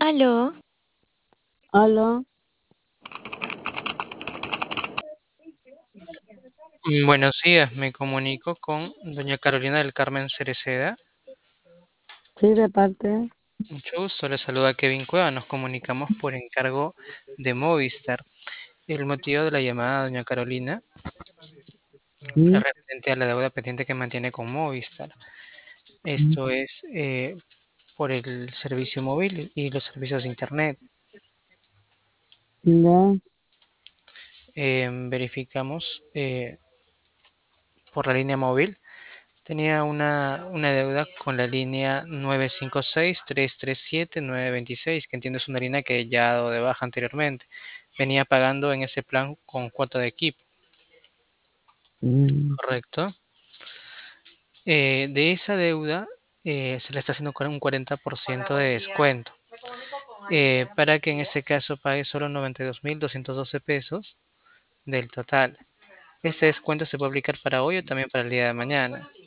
Aló, Aló, Buenos días, me comunico con doña Carolina del Carmen Cereceda. sí, de parte. Mucho gusto, le saluda Kevin Cueva. Nos comunicamos por encargo de Movistar. El motivo de la llamada, doña Carolina, es Mm, referente a la deuda pendiente que mantiene con Movistar. Esto es por el servicio móvil y los servicios de Internet. ya, Verificamos por la línea móvil. Tenía una deuda con la línea 956-337-926, que entiendo es una línea que ya ha dado de baja anteriormente. Venía pagando en ese plan con cuota de equipo, mm, ¿correcto? De esa deuda se le está haciendo con un 40% de descuento, para que en ese caso pague solo 92.212 pesos del total. Este descuento se puede aplicar para hoy o también para el día de mañana.